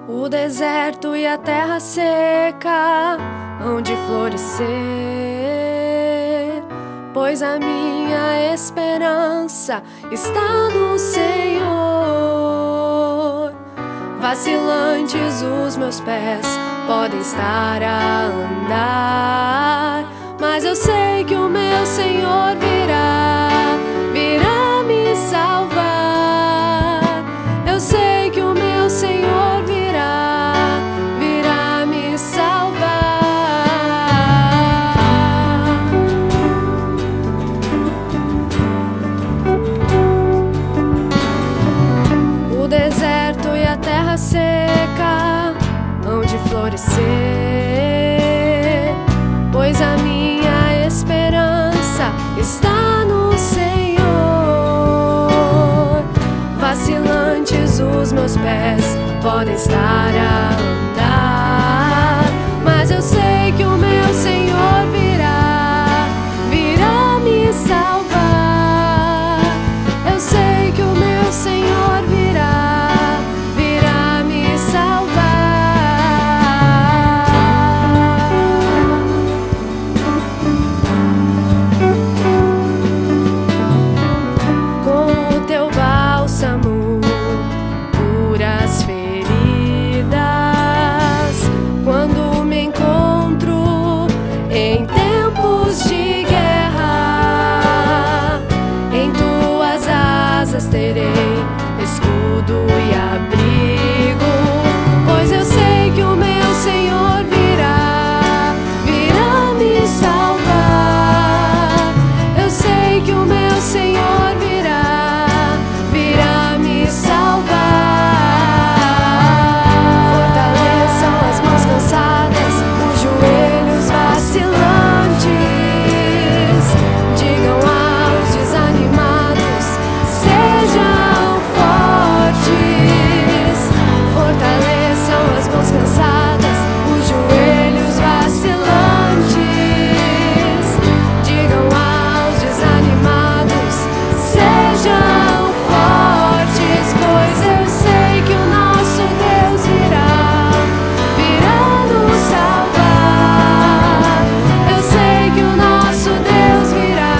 O deserto e a terra seca hão de florescer, pois a minha esperança está no Senhor. Vacilantes os meus pés podem estar a andar, mas eu sei que o meu Senhor virá me salvar. Eu sei que o meu Senhor virá me salvar. O deserto e a terra seca hão de florescer, pois a minha esperança está no Senhor. Vacilantes os meus pés podem estar a andar, mas eu sei que o meu Senhor virá me salvar. Eu sei que o meu Senhor virá me salvar. Com o teu bálsamo cura as feridas, quando me encontro em tempos de guerra. Em tuas asas terei escudo e abrigo, pois eu sei que o meu Senhor virá me salvar. Eu sei que o meu Senhor virá me salvar. Fortaleçam as mãos cansadas, os joelhos vacilantes. Digam aos desanimados, sejam fortes. Fortaleçam as mãos cansadas, os joelhos vacilantes. Digam aos desanimados, sejam fortes, pois eu sei que o nosso Deus virá nos salvar. Eu sei que o nosso Deus virá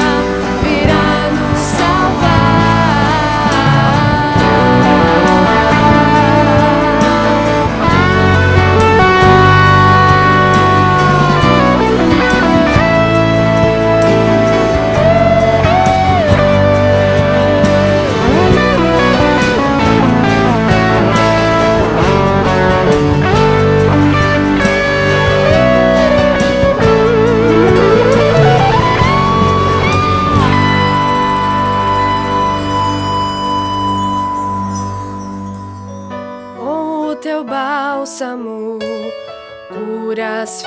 nos com o teu bálsamo cura as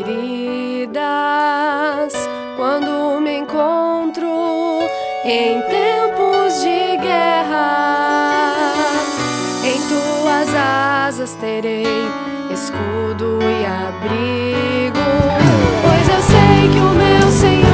feridas, quando me encontro em tempos de guerra. Em tuas asas terei escudo e abrigo, pois eu sei que o meu Senhor